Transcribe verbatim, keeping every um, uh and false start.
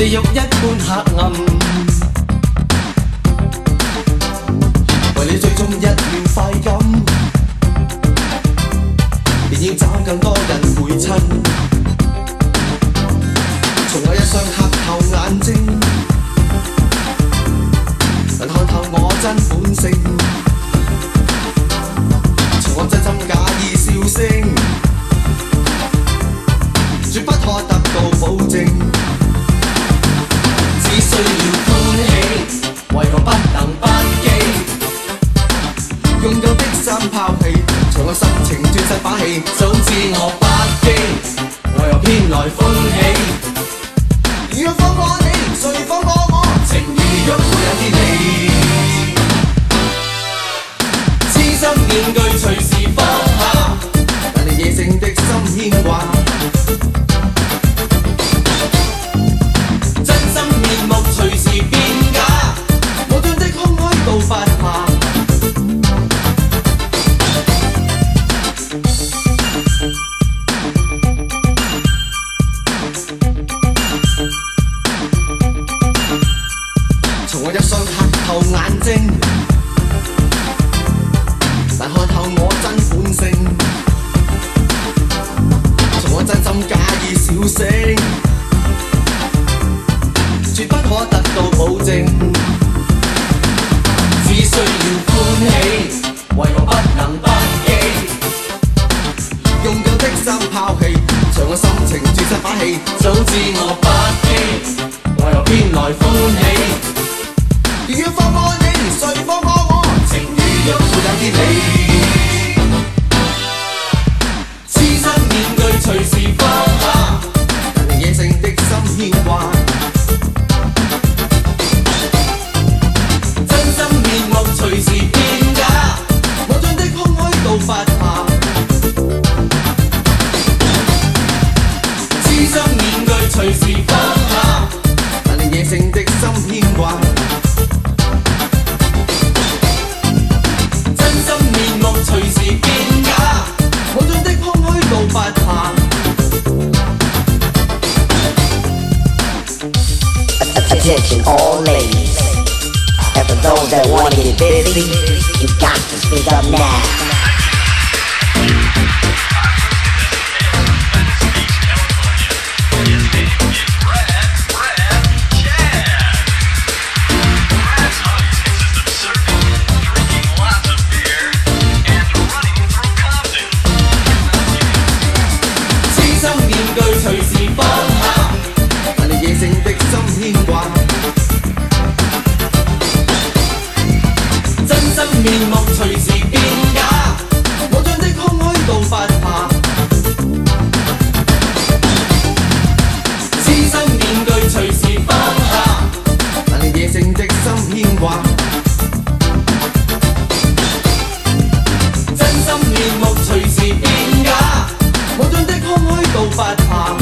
地獄一般黑暗。為你追蹤一秒快感，便要找更多人陪襯。從我一雙黑透眼睛，能看透我真本性。從我真心假意笑聲，絕不可得到保證。只需要歡喜，為何不能不羈？用舊的衫拋棄，從我心情轉身把戲。早知我不羈，我又偏來歡喜。如若放過你，誰放過我？情如若沒有天理，痴心面具隨時放下，但你野性的心牽掛。真心面目隨時變假，無盡的空虛到發下。從我一雙黑透眼睛，但看透我真本性。從我真心假意笑聲，絕不可得到保證。只需要歡喜，為何不能不羈？用舊的衫拋棄，將我心情轉身把戲。早知我不羈，我又偏來歡喜。如若放過你，誰放過我？情如若沒有天理，痴心面具隨時放下，但你野性的心牽掛。真心面目隨時變假，無盡的空虛到發下。痴心面具隨時放下，但你野性的心牽掛。隨時變假，無盡的空虛到發下。 Attention all ladies, and for those that wanna get busy, you got to speak up now. 真心面目隨時變假，無盡的空虛到發下。